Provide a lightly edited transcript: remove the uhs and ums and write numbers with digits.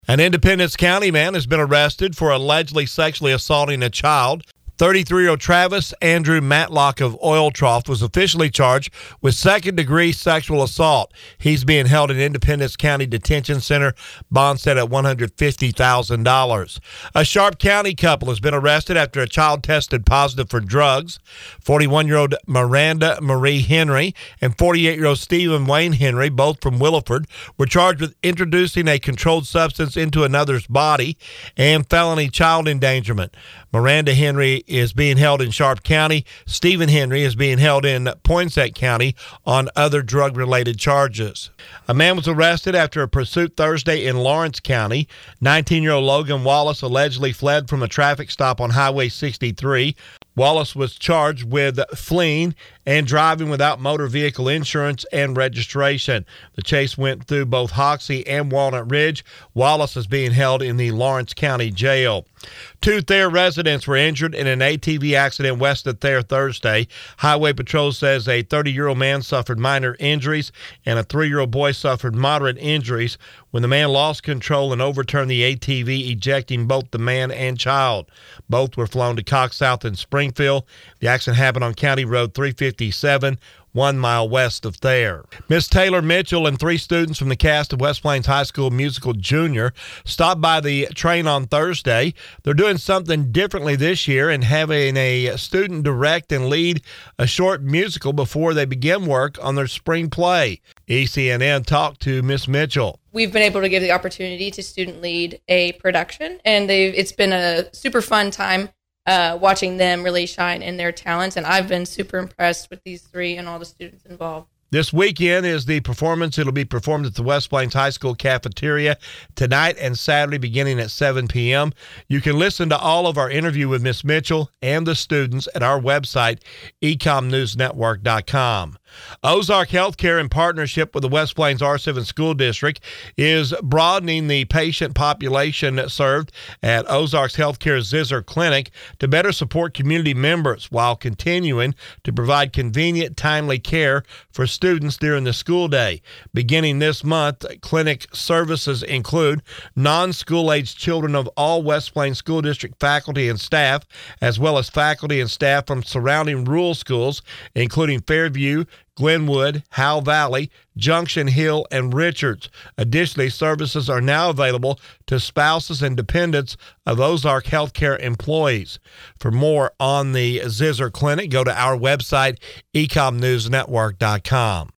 An Independence County man has been arrested for allegedly sexually assaulting a child. 33-year-old Travis Andrew Matlock of Oil Trough was officially charged with second-degree sexual assault. He's being held in Independence County Detention Center, bond set at $150,000. A Sharp County couple has been arrested after a child tested positive for drugs. 41-year-old Miranda Marie Henry and 48-year-old Stephen Wayne Henry, both from Williford, were charged with introducing a controlled substance into another's body and felony child endangerment. Miranda Henry is being held in Sharp County. Stephen Henry is being held in Poinsett County on other drug-related charges. A man was arrested after a pursuit Thursday in Lawrence County. 19-year-old Logan Wallace allegedly fled from a traffic stop on Highway 63. Wallace was charged with fleeing and driving without motor vehicle insurance and registration. The chase went through both Hoxie and Walnut Ridge. Wallace is being held in the Lawrence County Jail. 2 Thayer residents were injured in an ATV accident west of Thayer Thursday. Highway Patrol says a 30-year-old man suffered minor injuries and a 3-year-old boy suffered moderate injuries when the man lost control and overturned the ATV, ejecting both the man and child. Both were flown to Cox South in Springfield. The accident happened on County Road 357, 1 mile west of Thayer. Miss Taylor Mitchell and 3 students from the cast of West Plains High School Musical Junior stopped by the train on Thursday. They're doing something differently this year and having a student direct and lead a short musical before they begin work on their spring play. ECNN talked to Miss Mitchell. We've been able to give the opportunity to student lead a production, and it's been a super fun time watching them really shine in their talents, and I've been super impressed with these 3 and all the students involved. This weekend is the performance. It'll be performed at the West Plains High School cafeteria tonight and Saturday beginning at 7 p.m. You can listen to all of our interview with Miss Mitchell and the students at our website, ecomnewsnetwork.com. Ozark Healthcare, in partnership with the West Plains R7 School District, is broadening the patient population served at Ozark's Healthcare Zizzer Clinic to better support community members while continuing to provide convenient, timely care for students during the school day. Beginning this month, clinic services include non-school-aged children of all West Plains School District faculty and staff, as well as faculty and staff from surrounding rural schools, including Fairview, Glenwood, Howell Valley, Junction Hill, and Richards. Additionally, services are now available to spouses and dependents of Ozark Healthcare employees. For more on the Zizzer Clinic, go to our website, ecomnewsnetwork.com.